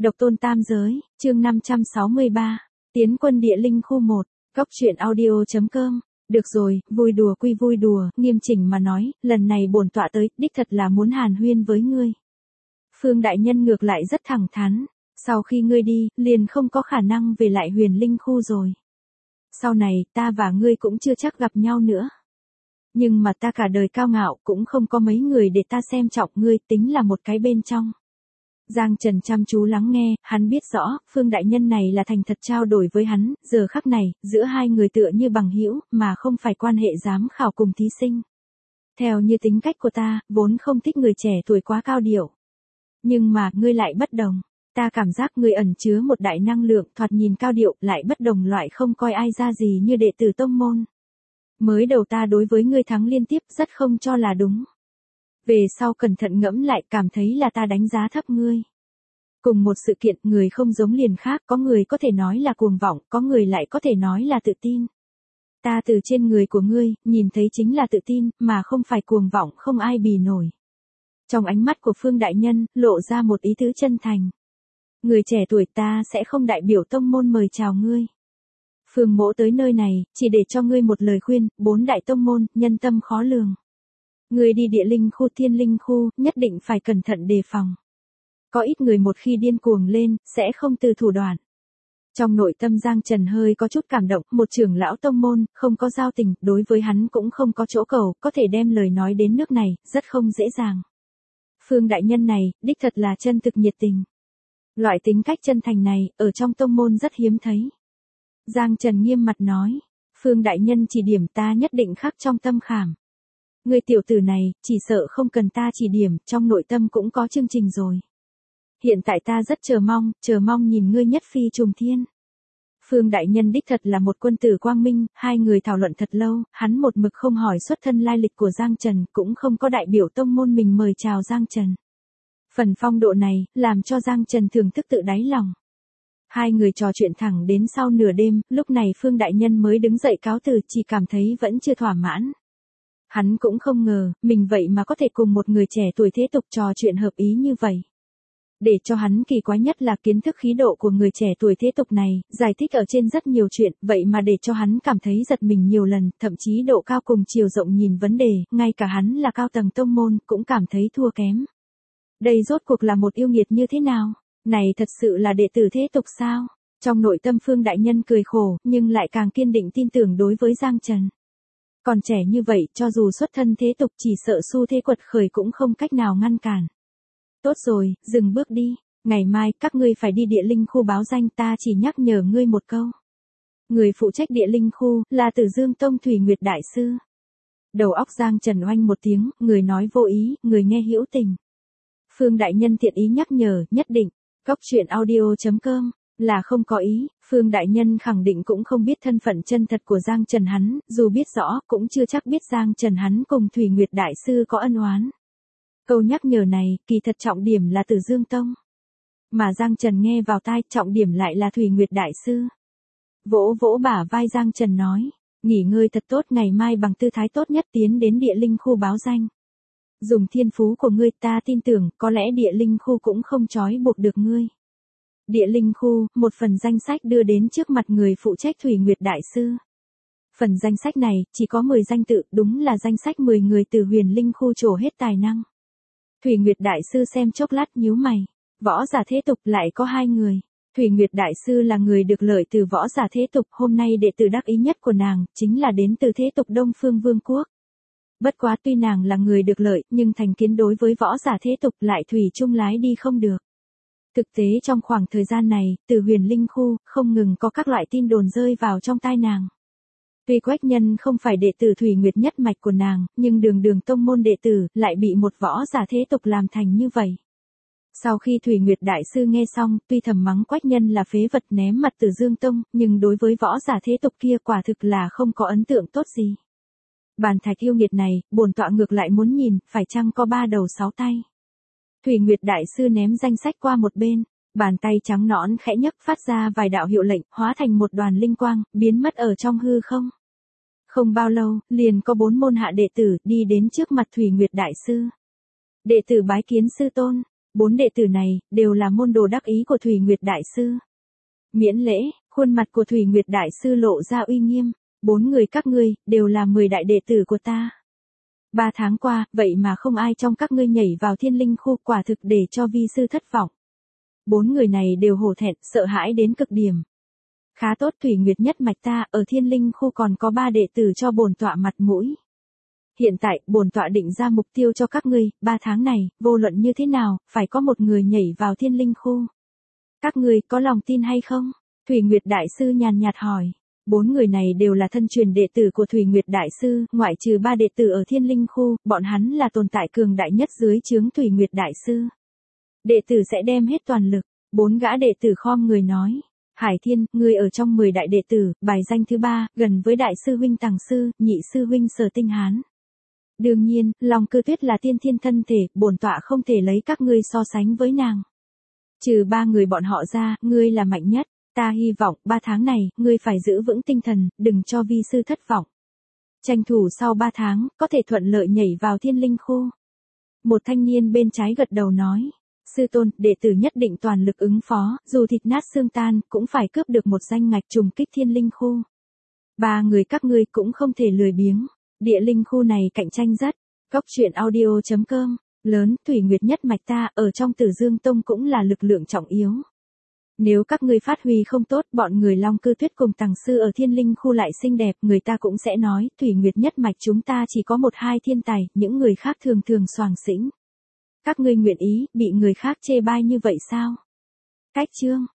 Độc tôn tam giới, chương 563, tiến quân địa linh khu 1, góc truyện audio.com. Được rồi, vui đùa quy vui đùa, nghiêm chỉnh mà nói, lần này bổn tọa tới, đích thật là muốn hàn huyên với ngươi. Phương đại nhân ngược lại rất thẳng thắn, sau khi ngươi đi, liền không có khả năng về lại huyền linh khu rồi. Sau này, ta và ngươi cũng chưa chắc gặp nhau nữa. Nhưng mà ta cả đời cao ngạo, cũng không có mấy người để ta xem trọng ngươi, tính là một cái bên trong. Giang Trần chăm chú lắng nghe, hắn biết rõ, Phương đại nhân này là thành thật trao đổi với hắn, giờ khắc này, giữa hai người tựa như bằng hữu, mà không phải quan hệ giám khảo cùng thí sinh. Theo như tính cách của ta, vốn không thích người trẻ tuổi quá cao điệu. Nhưng mà, ngươi lại bất đồng. Ta cảm giác ngươi ẩn chứa một đại năng lượng, thoạt nhìn cao điệu, lại bất đồng loại không coi ai ra gì như đệ tử tông môn. Mới đầu ta đối với ngươi thắng liên tiếp rất không cho là đúng. Về sau cẩn thận ngẫm lại cảm thấy là ta đánh giá thấp ngươi. Cùng một sự kiện người không giống liền khác, có người có thể nói là cuồng vọng, có người lại có thể nói là tự tin. Ta từ trên người của ngươi, nhìn thấy chính là tự tin, mà không phải cuồng vọng không ai bì nổi. Trong ánh mắt của Phương đại nhân, lộ ra một ý tứ chân thành. Người trẻ tuổi ta sẽ không đại biểu tông môn mời chào ngươi. Phương mỗ tới nơi này, chỉ để cho ngươi một lời khuyên, 4 đại tông môn, nhân tâm khó lường. Ngươi đi địa linh khu thiên linh khu, nhất định phải cẩn thận đề phòng. Có ít người một khi điên cuồng lên, sẽ không từ thủ đoạn. Trong nội tâm Giang Trần hơi có chút cảm động, một trưởng lão tông môn, không có giao tình, đối với hắn cũng không có chỗ cầu, có thể đem lời nói đến nước này, rất không dễ dàng. Phương đại nhân này, đích thật là chân thực nhiệt tình. Loại tính cách chân thành này, ở trong tông môn rất hiếm thấy. Giang Trần nghiêm mặt nói, Phương đại nhân chỉ điểm ta nhất định khắc trong tâm khảm. Người tiểu tử này, chỉ sợ không cần ta chỉ điểm, trong nội tâm cũng có chương trình rồi. Hiện tại ta rất chờ mong nhìn ngươi nhất phi trùng thiên. Phương đại nhân đích thật là một quân tử quang minh, hai người thảo luận thật lâu, hắn một mực không hỏi xuất thân lai lịch của Giang Trần, cũng không có đại biểu tông môn mình mời chào Giang Trần. Phần phong độ này, làm cho Giang Trần thưởng thức tự đáy lòng. Hai người trò chuyện thẳng đến sau nửa đêm, lúc này Phương đại nhân mới đứng dậy cáo từ, chỉ cảm thấy vẫn chưa thỏa mãn. Hắn cũng không ngờ, mình vậy mà có thể cùng một người trẻ tuổi thế tục trò chuyện hợp ý như vậy. Để cho hắn kỳ quái nhất là kiến thức khí độ của người trẻ tuổi thế tục này, giải thích ở trên rất nhiều chuyện, vậy mà để cho hắn cảm thấy giật mình nhiều lần, thậm chí độ cao cùng chiều rộng nhìn vấn đề, ngay cả hắn là cao tầng tông môn, cũng cảm thấy thua kém. Đây rốt cuộc là một yêu nghiệt như thế nào? Này thật sự là đệ tử thế tục sao? Trong nội tâm Phương đại nhân cười khổ, nhưng lại càng kiên định tin tưởng đối với Giang Trần. Còn trẻ như vậy, cho dù xuất thân thế tục chỉ sợ xu thế quật khởi cũng không cách nào ngăn cản. Tốt rồi, dừng bước đi, ngày mai các ngươi phải đi địa linh khu báo danh, ta chỉ nhắc nhở ngươi một câu. Người phụ trách địa linh khu, là Tử Dương Tông Thủy Nguyệt Đại Sư. Đầu óc Giang Trần oanh một tiếng, người nói vô ý, người nghe hữu tình. Phương đại nhân thiện ý nhắc nhở, nhất định, góc truyện audio.com. Là không có ý, Phương đại nhân khẳng định cũng không biết thân phận chân thật của Giang Trần hắn, dù biết rõ, cũng chưa chắc biết Giang Trần hắn cùng Thủy Nguyệt Đại Sư có ân oán. Câu nhắc nhở này, kỳ thật trọng điểm là Tử Dương Tông. Mà Giang Trần nghe vào tai, trọng điểm lại là Thủy Nguyệt Đại Sư. Vỗ vỗ bả vai Giang Trần nói, nghỉ ngơi thật tốt, ngày mai bằng tư thái tốt nhất tiến đến địa linh khu báo danh. Dùng thiên phú của ngươi, ta tin tưởng, có lẽ địa linh khu cũng không trói buộc được ngươi. Địa linh khu, một phần danh sách đưa đến trước mặt người phụ trách Thủy Nguyệt Đại Sư. Phần danh sách này, chỉ có 10 danh tự, đúng là danh sách 10 người từ huyền linh khu trổ hết tài năng. Thủy Nguyệt Đại Sư xem chốc lát nhíu mày, võ giả thế tục lại có 2 người. Thủy Nguyệt Đại Sư là người được lợi từ võ giả thế tục, hôm nay đệ tử đắc ý nhất của nàng, chính là đến từ thế tục Đông Phương Vương Quốc. Bất quá tuy nàng là người được lợi, nhưng thành kiến đối với võ giả thế tục lại thủy chung lái đi không được. Thực tế trong khoảng thời gian này, từ huyền linh khu, không ngừng có các loại tin đồn rơi vào trong tai nàng. Tuy Quách Nhân không phải đệ tử Thủy Nguyệt nhất mạch của nàng, nhưng đường tông môn đệ tử, lại bị một võ giả thế tục làm thành như vậy. Sau khi Thủy Nguyệt Đại Sư nghe xong, tuy thầm mắng Quách Nhân là phế vật ném mặt Tử Dương Tông, nhưng đối với võ giả thế tục kia quả thực là không có ấn tượng tốt gì. Bàn thạch yêu nghiệt này, bổn tọa ngược lại muốn nhìn, phải chăng có 3 đầu 6 tay. Thủy Nguyệt Đại Sư ném danh sách qua một bên, bàn tay trắng nõn khẽ nhấc phát ra vài đạo hiệu lệnh, hóa thành một đoàn linh quang, biến mất ở trong hư không. Không bao lâu, liền có 4 môn hạ đệ tử đi đến trước mặt Thủy Nguyệt Đại Sư. Đệ tử bái kiến sư tôn. 4 đệ tử này, đều là môn đồ đắc ý của Thủy Nguyệt Đại Sư. Miễn lễ, khuôn mặt của Thủy Nguyệt Đại Sư lộ ra uy nghiêm. 4 người các ngươi, đều là 10 đại đệ tử của ta. 3 tháng qua, vậy mà không ai trong các ngươi nhảy vào thiên linh khu, quả thực để cho vi sư thất vọng. 4 người này đều hổ thẹn, sợ hãi đến cực điểm. Khá tốt, Thủy Nguyệt nhất mạch ta, ở thiên linh khu còn có 3 đệ tử cho bổn tọa mặt mũi. Hiện tại, bổn tọa định ra mục tiêu cho các ngươi, 3 tháng này, vô luận như thế nào, phải có một người nhảy vào thiên linh khu. Các ngươi có lòng tin hay không? Thủy Nguyệt Đại Sư nhàn nhạt hỏi. 4 người này đều là thân truyền đệ tử của Thủy Nguyệt Đại Sư, ngoại trừ 3 đệ tử ở thiên linh khu, bọn hắn là tồn tại cường đại nhất dưới trướng Thủy Nguyệt Đại Sư. Đệ tử sẽ đem hết toàn lực. 4 gã đệ tử khom người nói. Hải Thiên, ngươi ở trong 10 đại đệ tử, bài danh thứ 3, gần với đại sư huynh Tằng Sư, nhị sư huynh Sở Tinh Hán. Đương nhiên, Long Cư Tuyết là tiên thiên thân thể, bổn tọa không thể lấy các ngươi so sánh với nàng. Trừ 3 người bọn họ ra, ngươi là mạnh nhất. Ta hy vọng 3 tháng này, ngươi phải giữ vững tinh thần, đừng cho vi sư thất vọng. Tranh thủ sau 3 tháng, có thể thuận lợi nhảy vào thiên linh khu. Một thanh niên bên trái gật đầu nói. Sư tôn, đệ tử nhất định toàn lực ứng phó, dù thịt nát xương tan, cũng phải cướp được một danh ngạch trùng kích thiên linh khu. 3 người các ngươi cũng không thể lười biếng. Địa linh khu này cạnh tranh rất. Góc truyện audio.com. Lớn, Thủy Nguyệt nhất mạch ta, ở trong Tử Dương Tông cũng là lực lượng trọng yếu. Nếu các ngươi phát huy không tốt, bọn người Long Cư Tuyết cùng Tằng Sư ở thiên linh khu lại xinh đẹp, người ta cũng sẽ nói, Thủy Nguyệt nhất mạch chúng ta chỉ có 1-2 thiên tài, những người khác thường thường xoàng xĩnh. Các ngươi nguyện ý, bị người khác chê bai như vậy sao? Cách chương.